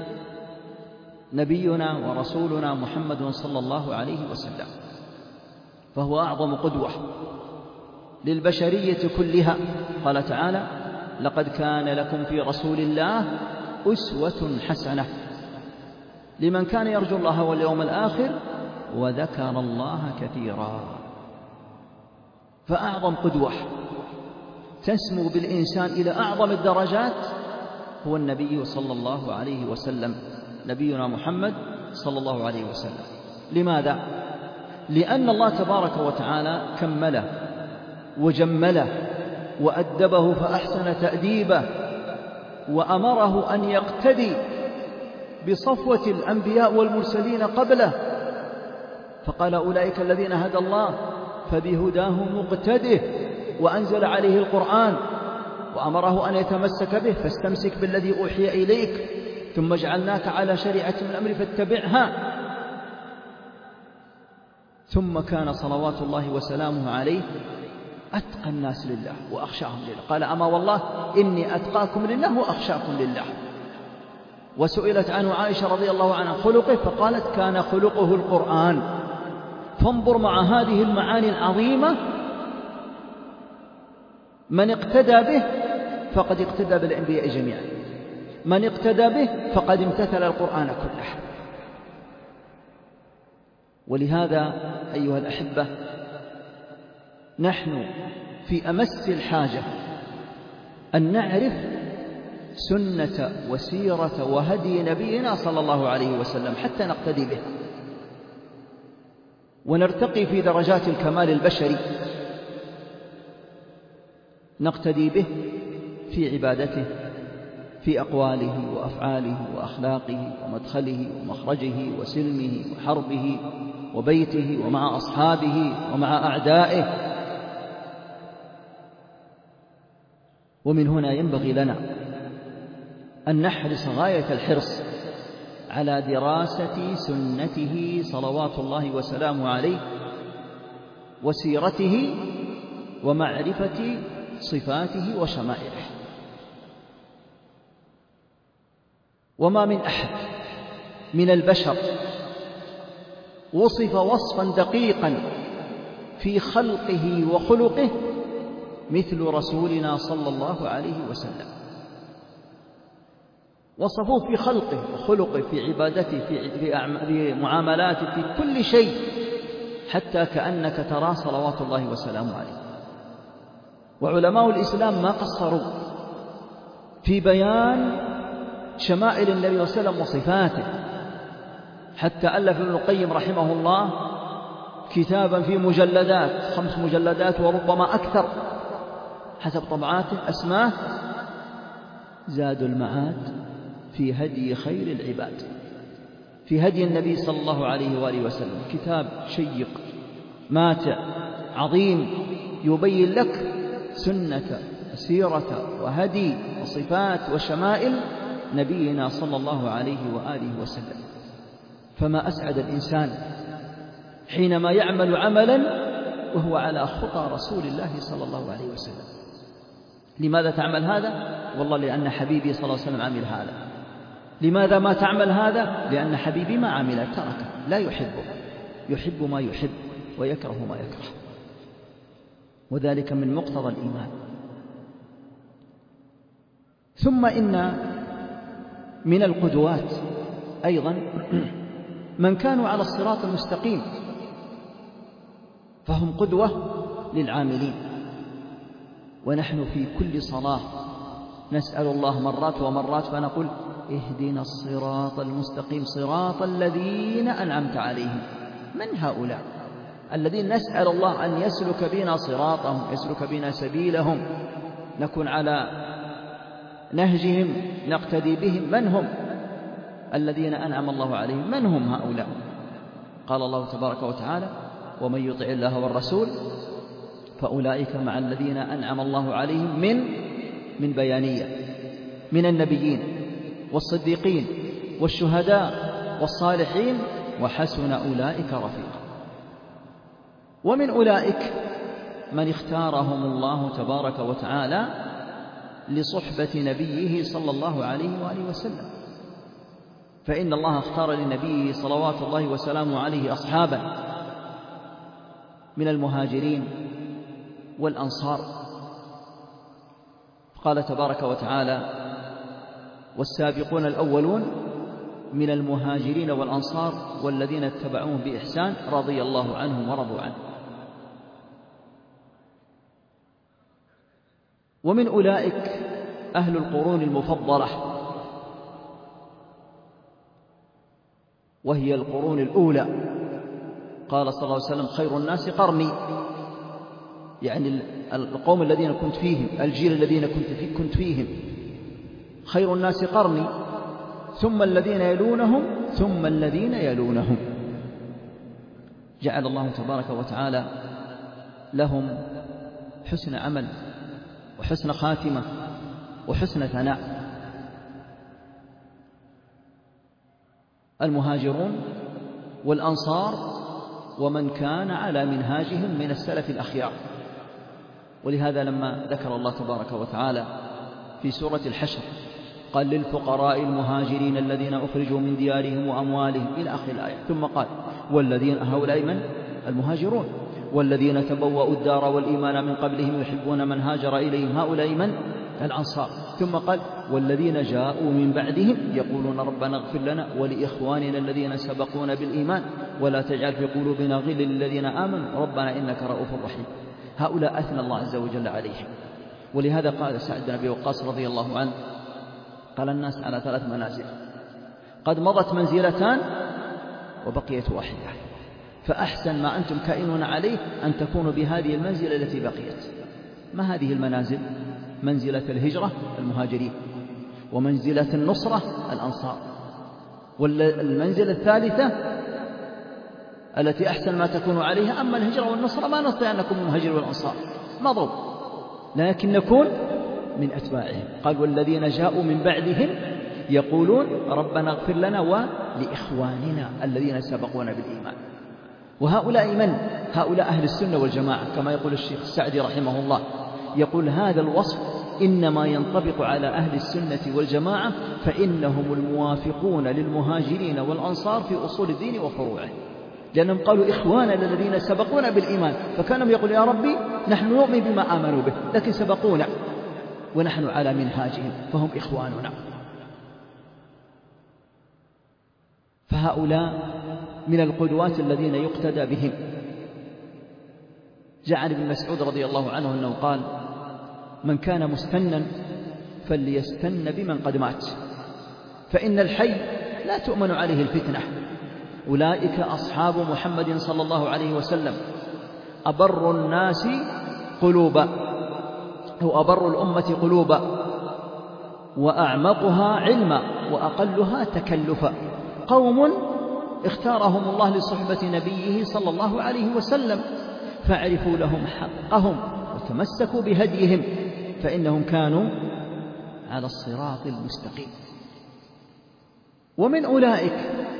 نبينا ورسولنا محمد صلى الله عليه وسلم، فهو أعظم قدوة للبشرية كلها. قال تعالى: لقد كان لكم في رسول الله أسوة حسنة لمن كان يرجو الله واليوم الآخر وذكر الله كثيرا. فأعظم قدوة تسمو بالإنسان إلى أعظم الدرجات هو النبي صلى الله عليه وسلم، نبينا محمد صلى الله عليه وسلم. لماذا؟ لأن الله تبارك وتعالى كمله وجمله وأدبه فأحسن تأديبه، وأمره أن يقتدي بصفوة الأنبياء والمرسلين قبله، فقال أولئك الذين هدى الله فبهداه مقتده، وأنزل عليه القرآن وأمره أن يتمسك به، فاستمسك بالذي أوحي إليك ثم جعلناك على شريعة من الأمر فاتبعها. ثم كان صلوات الله وسلامه عليه أتقى الناس لله وأخشاهم لله، قال أما والله إني أتقاكم لله وأخشاكم لله. وسئلت عنه عائشة رضي الله عنها خلقه، فقالت كان خلقه القرآن. فانظر مع هذه المعاني العظيمة، من اقتدى به فقد اقتدى بالأنبياء جميعا، من اقتدى به فقد امتثل القرآن كله. ولهذا أيها الأحبة نحن في أمس الحاجة أن نعرف سنة وسيرة وهدي نبينا صلى الله عليه وسلم حتى نقتدي به ونرتقي في درجات الكمال البشري، نقتدي به في عبادته، في أقواله وأفعاله وأخلاقه ومدخله ومخرجه وسلمه وحربه وبيته ومع أصحابه ومع أعدائه. ومن هنا ينبغي لنا أن نحرص غاية الحرص على دراسة سنته صلوات الله وسلامه عليه وسيرته ومعرفة صفاته وشمائله. وما من أحد من البشر وصف وصفا دقيقا في خلقه وخلقه مثل رسولنا صلى الله عليه وسلم. وصفوه في خلقه وخلقه، في عبادته، في معاملاته، في كل شيء، حتى كأنك ترى صلوات الله وسلامه عليه. وعلماء الإسلام ما قصروا في بيان شمائل النبي صلى الله عليه وسلم وصفاته، حتى ألف ابن القيم رحمه الله كتابا في مجلدات، 5 مجلدات وربما أكثر حسب طبعاته، اسماه زاد المعاد في هدي خير العباد، في هدي النبي صلى الله عليه وآله وسلم. كتاب شيق ماتع عظيم يبين لك سنة سيرة وهدي وصفات وشمائل نبينا صلى الله عليه وآله وسلم. فما أسعد الإنسان حينما يعمل عملا وهو على خطى رسول الله صلى الله عليه وسلم. لماذا تعمل هذا؟ والله لأن حبيبي صلى الله عليه وسلم عمل هذا. لماذا ما تعمل هذا؟ لأن حبيبي ما عمل، تركه، لا يحبه، يحب ما يحب ويكره ما يكره، وذلك من مقتضى الإيمان. ثم إن من القدوات أيضا من كانوا على الصراط المستقيم، فهم قدوة للعاملين. ونحن في كل صلاة نسأل الله مرات ومرات فنقول اهدنا الصراط المستقيم صراط الذين أنعمت عليهم. من هؤلاء الذين نسأل الله أن يسلك بنا صراطهم، يسلك بنا سبيلهم، نكون على نهجهم، نقتدي بهم؟ من هم الذين أنعم الله عليهم؟ من هم هؤلاء؟ قال الله تبارك وتعالى ومن يطع الله والرسول فأولئك مع الذين أنعم الله عليهم من بيانية، من النبيين والصديقين والشهداء والصالحين وحسن أولئك رفيقا. ومن أولئك من اختارهم الله تبارك وتعالى لصحبة نبيه صلى الله عليه وآله وسلم. فإن الله اختار لنبيه صلوات الله وسلامه عليه أصحابا من المهاجرين والأنصار. قال تبارك وتعالى والسابقون الأولون من المهاجرين والأنصار والذين اتبعوهم بإحسان رضي الله عنهم ورضوا عنه. ومن أولئك أهل القرون المفضلة، وهي القرون الأولى. قال صلى الله عليه وسلم: خير الناس قرني، يعني القوم الذين كنت فيهم، الجيل الذين كنت فيهم. خير الناس قرني ثم الذين يلونهم ثم الذين يلونهم. جعل الله تبارك وتعالى لهم حسن عمل وحسن خاتمة وحسن ثناء. المهاجرون والأنصار ومن كان على منهاجهم من السلف الأخيار. ولهذا لما ذكر الله تبارك وتعالى في سورة الحشر قال: للفقراء المهاجرين الذين أخرجوا من ديارهم وأموالهم إلى آخر الآية، ثم قال: والذين هؤلاء من المهاجرون والذين تبوأوا الدار والإيمان من قبلهم يحبون من هاجر إليهم هؤلاء من الأنصار. ثم قال: والذين جاءوا من بعدهم يقولون ربنا اغفر لنا ولإخواننا الذين سبقونا بالإيمان ولا تجعل في قلوبنا غل للذين آمنوا ربنا إنك رؤوف رحيم. هؤلاء أثنى الله عز وجل عليهم. ولهذا قال سعد بن أبي وقاص رضي الله عنه: قال الناس على 3 منازل، قد مضت منزلتان وبقيت واحدة، فأحسن ما أنتم كائنون عليه أن تكونوا بهذه المنزلة التي بقيت. ما هذه المنازل؟ منزلة الهجرة المهاجرين، ومنزلة النصرة الأنصار، والمنزلة الثالثة التي أحسن ما تكونوا عليها. أما الهجرة والنصرة ما نستطيع أن نكون مهاجر والأنصار، مضوا، لكن نكون من أتباعهم. قال: والذين جاءوا من بعدهم يقولون ربنا اغفر لنا ولإخواننا الذين سبقونا بالإيمان. وهؤلاء من؟ هؤلاء أهل السنة والجماعة، كما يقول الشيخ السعدي رحمه الله، يقول: هذا الوصف إنما ينطبق على أهل السنة والجماعة، فإنهم الموافقون للمهاجرين والأنصار في أصول الدين وفروعه، لأنهم قالوا إخوانا الذين سبقونا بالإيمان، فكانوا يقول: يا ربي نحن نؤمن بما آمنوا به، لكن سبقونا ونحن على منهاجهم فهم إخواننا. فهؤلاء من القدوات الذين يقتدى بهم. جاء عن ابن مسعود رضي الله عنه أنه قال: من كان مستنا فليستن بمن قد مات، فإن الحي لا تؤمن عليه الفتنة. أولئك أصحاب محمد صلى الله عليه وسلم، أبر الناس قلوبا، أو أبر الأمة قلوبا، وأعمقها علما، وأقلها تكلفا. قوم اختارهم الله لصحبة نبيه صلى الله عليه وسلم، فاعرفوا لهم حقهم وتمسكوا بهديهم، فإنهم كانوا على الصراط المستقيم. ومن أولئك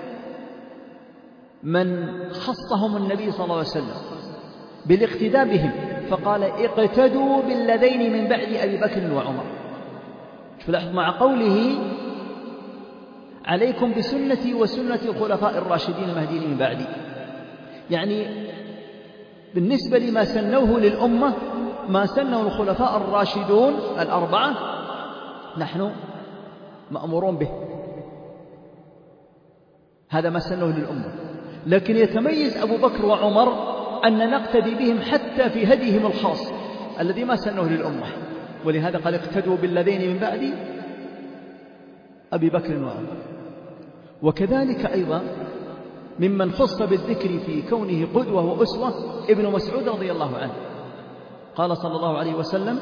من خصهم النبي صلى الله عليه وسلم بالاقتداء بهم، فقال: اقتدوا بالذين من بعد أبي بكر وعمر. فلاحظ مع قوله: عليكم بسنتي وسنة الخلفاء الراشدين المهديين من بعدي، يعني بالنسبة لما سنوه للأمة، ما سنه الخلفاء الراشدون الأربعة نحن مأمورون به، هذا ما سنه للأمة. لكن يتميز أبو بكر وعمر أن نقتدي بهم حتى في هديهم الخاص الذي ما سنه للأمة، ولهذا قال: اقتدوا بالذين من بعد أبي بكر وعمر. وكذلك أيضا ممن خص بالذكر في كونه قدوة وأسوة ابن مسعود رضي الله عنه، قال صلى الله عليه وسلم: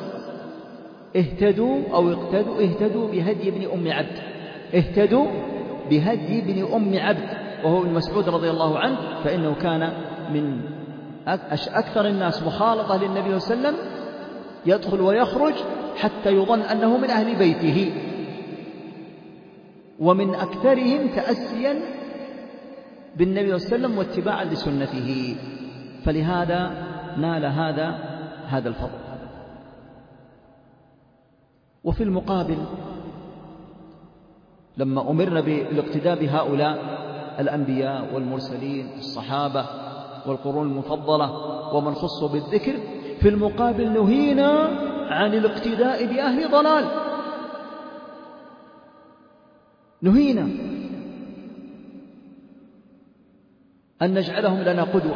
اهتدوا بهدي ابن أم عبد، اهتدوا بهدي ابن أم عبد، وهو ابن مسعود رضي الله عنه، فإنه كان من أكثر الناس مخالطة للنبي صلى الله عليه وسلم، يدخل ويخرج حتى يظن أنه من أهل بيته، ومن أكثرهم تأسيا بالنبي صلى الله عليه وسلم واتباعا لسنته، فلهذا نال هذا الفضل. وفي المقابل لما أمرنا بالاقتداء بهؤلاء الأنبياء والمرسلين الصحابة والقرون المفضلة ومن خصوا بالذكر، في المقابل نهينا عن الاقتداء بأهل ضلال، نهينا. أن نجعلهم لنا قدوة.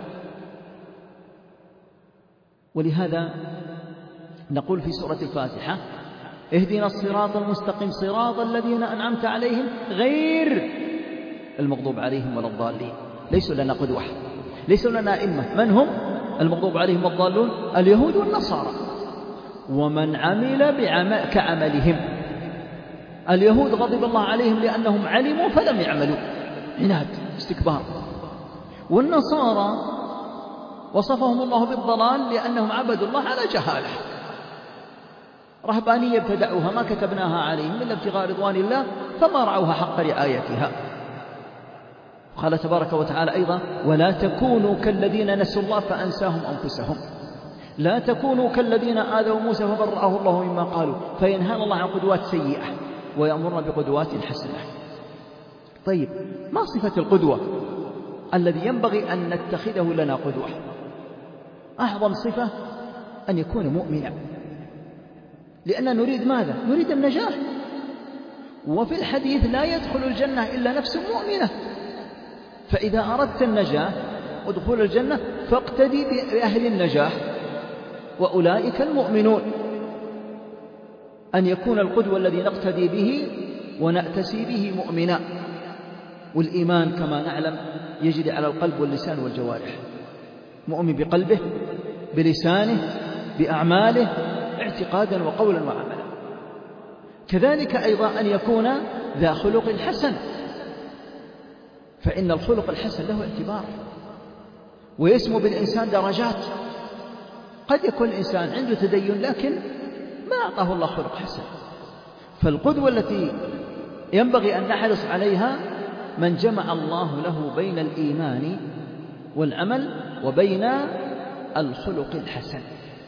ولهذا نقول في سورة الفاتحة: اهدنا الصراط المستقيم صراط الذين أنعمت عليهم غير المغضوب عليهم ولا الضالين. ليسوا لنا قدوة، ليسوا لنا أئمة. من هم المغضوب عليهم والضالون؟ اليهود والنصارى، ومن عمل كعملهم. اليهود غضب الله عليهم لأنهم علموا فلم يعملوا، عناد استكبار. والنصارى وصفهم الله بالضلال لأنهم عبدوا الله على جهالة، رهبانية ابتدعوها ما كتبناها عليهم إلا ابتغاء رضوان الله فما رعوها حق رعايتها. قال تبارك وتعالى أيضا: ولا تكونوا كالذين نسوا الله فأنساهم أنفسهم. لا تكونوا كالذين آذوا موسى فبرأه الله مما قالوا. فينهانا الله عن قدوات سيئة ويأمرنا بقدوات حسنة. طيب، ما صفة القدوة الذي ينبغي أن نتخذه لنا قدوة؟ أعظم صفة أن يكون مؤمنا، لأننا نريد ماذا؟ نريد النجاة. وفي الحديث: لا يدخل الجنة إلا نفس مؤمنة. فإذا أردت النجاة ودخول الجنة فاقتدي بأهل النجاة، وأولئك المؤمنون. أن يكون القدوة الذي نقتدي به ونأتسي به مؤمنا. والإيمان كما نعلم يجري على القلب واللسان والجوارح. مؤمن بقلبه، بلسانه، بأعماله، اعتقادا وقولا وعملا. كذلك أيضا أن يكون ذا خلق حسن، فإن الخلق الحسن له اعتبار، ويسمو بالإنسان درجات. قد يكون الإنسان عنده تدين لكن ما أعطاه الله خلق حسن. فالقدوة التي ينبغي أن نحرص عليها من جمع الله له بين الإيمان والعمل وبين الخلق الحسن.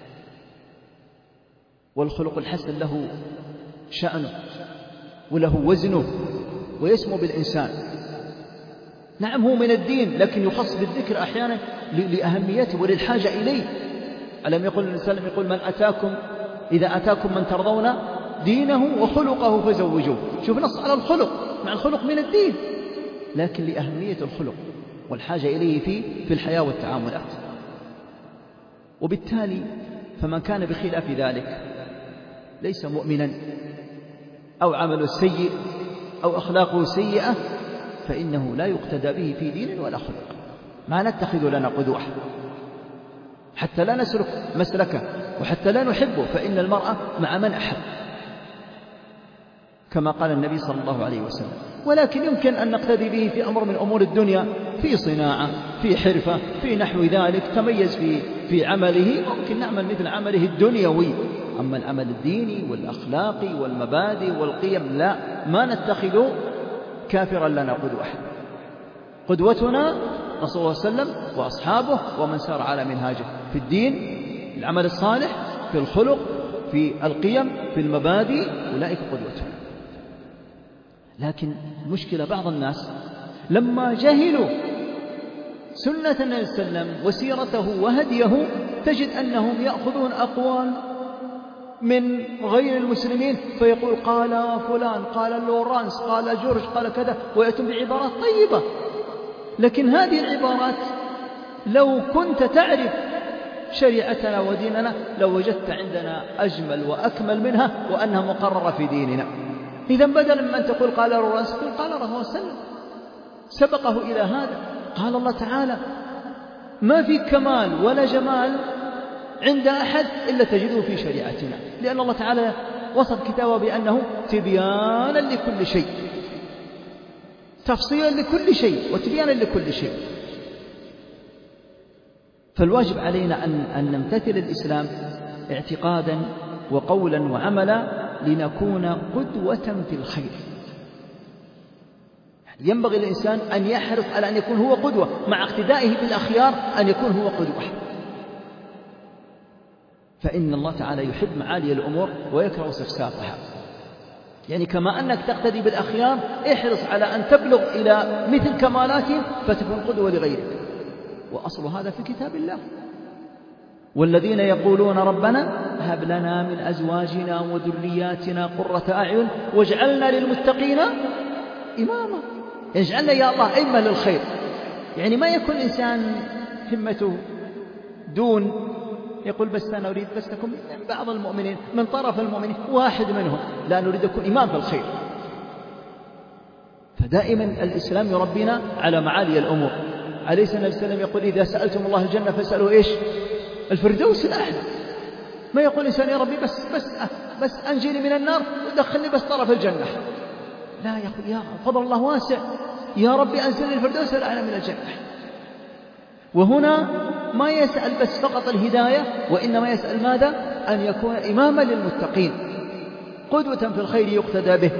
والخلق الحسن له شأنه وله وزنه ويسمو بالإنسان. نعم، هو من الدين لكن يخص بالذكر أحيانا لأهميته وللحاجة إليه. ألم يقل الإنسان يقول: من أتاكم إذا أتاكم من ترضون دينه وخلقه فزوجوه. شوف، نص على الخلق، مع الخلق من الدين لكن لأهمية الخلق والحاجة إليه في الحياة والتعاملات. وبالتالي فمن كان بخلاف ذلك ليس مؤمنا، أو عمله سيء أو أخلاقه سيئة، فإنه لا يقتدى به في دين ولا خلق. ما نتخذ لنا قدوة حتى لا نسلك مسلكه وحتى لا نحبه، فإن المرأة مع من أحب كما قال النبي صلى الله عليه وسلم. ولكن يمكن أن نقتدي به في أمر من أمور الدنيا، في صناعة، في حرفة، في نحو ذلك، تميز في عمله، ممكن نعمل مثل عمله الدنيوي. أما العمل الديني والأخلاقي والمبادئ والقيم لا، ما نتخذ كافرا لنا قدوة. قدوتنا رسول الله صلى الله عليه وسلم وأصحابه ومن سار على منهاجه في الدين، العمل الصالح، في الخلق، في القيم، في المبادئ، أولئك قدوتنا. لكن مشكلة بعض الناس لما جهلوا سنة النبي صلى الله عليه وسلم وسيرته وهديه، تجد أنهم يأخذون أقوال من غير المسلمين فيقول: قال فلان، قال لورانس، قال جورج، قال كذا، ويأتون بعبارات طيبة. لكن هذه العبارات لو كنت تعرف شريعتنا وديننا لوجدت عندنا أجمل وأكمل منها، وأنها مقررة في ديننا. إذا بدلا من أن تقول قال لورانس تقول قال رسول الله صلى الله عليه وسلم، سبقه إلى هذا. قال الله تعالى: ما في كمال ولا جمال عند أحد إلا تجده في شريعتنا، لأن الله تعالى وصف كتابه بأنه تبيانا لكل شيء، تفصيلا لكل شيء وتبيانا لكل شيء. فالواجب علينا أن نمتثل الإسلام اعتقادا وقولا وعملا لنكون قدوة في الخير. ينبغي الإنسان أن يحرص على أن يكون هو قدوة، مع اقتدائه بالأخيار أن يكون هو قدوة. فإن الله تعالى يحب معالي الأمور ويكره سفسافها. يعني كما أنك تقتدي بالأخيار، احرص على أن تبلغ إلى مثل كمالاتهم فتكون قدوة لغيرك. وأصل هذا في كتاب الله: والذين يقولون ربنا هب لنا من أزواجنا وذرياتنا قرة أعين واجعلنا للمتقين إماما. اجعلنا يا الله أئمة للخير، يعني ما يكون إنسان همته دون، يقول بس أنا أريد بس أكون من بعض المؤمنين، من طرف المؤمنين، واحد منهم، لا نريد أكون إمام في الخير. فدائما الإسلام يربينا على معالي الأمور. أليس النبي صلى الله عليه وسلم يقول إذا سألتم الله الجنة فاسألوا إيش؟ الفردوس الأعلى. ما يقول إنسان يا ربي بس أنجيني من النار ودخلني بس طرف الجنة، لا، يقول يا فضل الله واسع، يا ربي أنزلني الفردوس الأعلى من الجنة. وهنا ما يسأل بس فقط الهداية، وإنما يسأل ماذا؟ أن يكون إماما للمتقين، قدوة في الخير يقتدى به.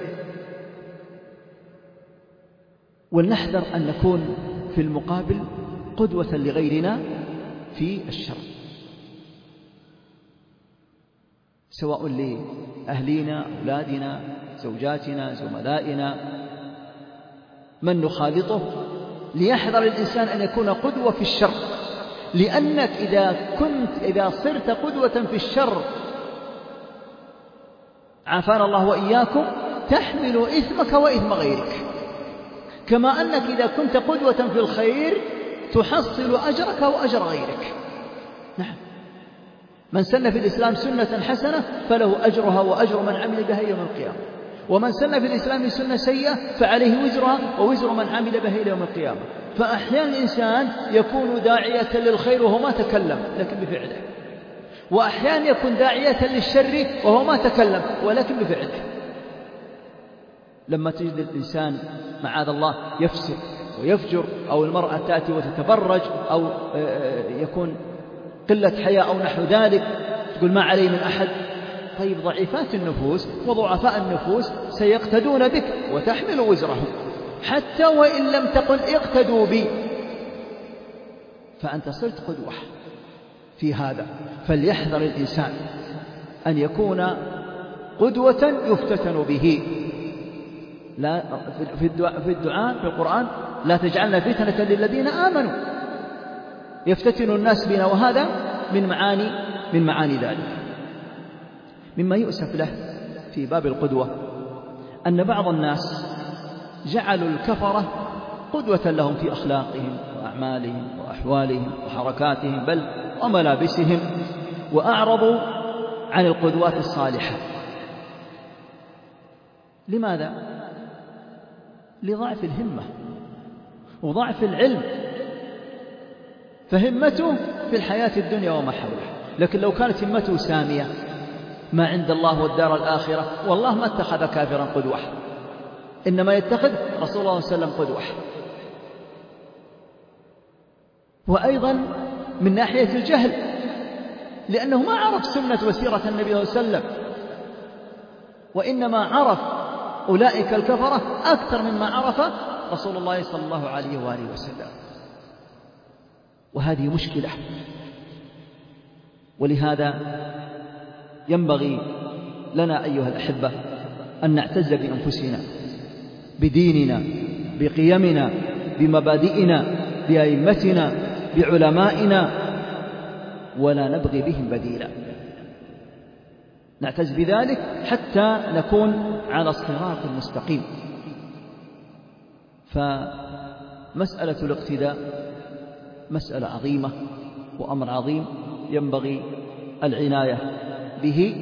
ولنحذر أن نكون في المقابل قدوة لغيرنا في الشر، سواء لأهلنا، أولادنا، زوجاتنا، زملائنا، من نخالطه. ليحذر الإنسان أن يكون قدوة في الشر، لأنك إذا صرت قدوة في الشر، عافانا الله وإياكم، تحمل إثمك وإثم غيرك، كما أنك إذا كنت قدوة في الخير تحصل أجرك وأجر غيرك. نعم، من سن في الإسلام سنة حسنة فله أجرها وأجر من عمل بها يوم القيامة، ومن سن في الإسلام سنة سيئة فعليه وزرها ووزر من عمل بها يوم القيامة. فأحيانا الإنسان يكون داعية للخير وهو ما تكلم لكن بفعله، وأحيانا يكون داعية للشر وهو ما تكلم ولكن بفعله. لما تجد الإنسان معاذ الله يفسق ويفجر، أو المرأة تأتي وتتبرج، أو يكون قلة حياء أو نحو ذلك، تقول ما علي من أحد. طيب، ضعيفات النفوس وضعفاء النفوس سيقتدون بك وتحمل وزرهم، حتى وإن لم تقل اقتدوا بي، فأنت صرت قدوة في هذا. فليحذر الإنسان أن يكون قدوة يفتتن به. لا في الدعاء في القرآن لا تجعلنا فتنة للذين آمنوا، يفتتن الناس بنا، وهذا من معاني ذلك. مما يؤسف له في باب القدوة أن بعض الناس جعلوا الكفرة قدوة لهم في أخلاقهم وأعمالهم وأحوالهم وحركاتهم بل وملابسهم، وأعرضوا عن القدوات الصالحة. لماذا؟ لضعف الهمة وضعف العلم، فهمته في الحياة الدنيا وما حولها. لكن لو كانت همته سامية ما عند الله والدار الآخرة، والله ما اتخذ كافرا قدوة، إنما يتخذ رسول الله صلى الله عليه وسلم قدوة. وأيضا من ناحية الجهل، لأنه ما عرف سنة وسيرة النبي صلى الله عليه وسلم، وإنما عرف أولئك الكفرة أكثر مما عرف رسول الله صلى الله عليه وآله وسلم. وهذه مشكلة. ولهذا ينبغي لنا أيها الأحبة أن نعتز بأنفسنا، بديننا، بقيمنا، بمبادئنا، بأئمتنا، بعلمائنا، ولا نبغي بهم بديلا. نعتز بذلك حتى نكون على الصراط المستقيم. فمسألة الاقتداء مسألة عظيمة وأمر عظيم ينبغي العناية به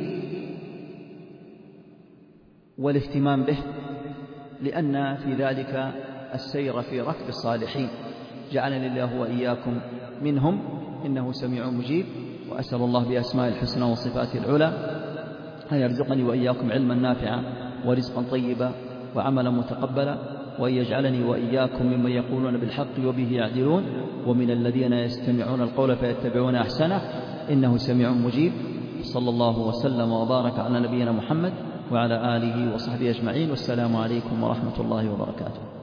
والاهتمام به، لأن في ذلك السير في ركب الصالحين. جعلني الله وإياكم منهم، إنه سميع مجيب. وأسأل الله بأسماء الحسنى وصفاته العلى أن يرزقني وإياكم علما نافعا ورزقا طيبا وعملا متقبلا، وأن يجعلني وإياكم ممن يقولون بالحق وبه يعدلون، ومن الذين يستمعون القول فيتبعون أحسنه، إنه سميع مجيب. صلى الله وسلم وبارك على نبينا محمد وعلى آله وصحبه أجمعين، والسلام عليكم ورحمة الله وبركاته.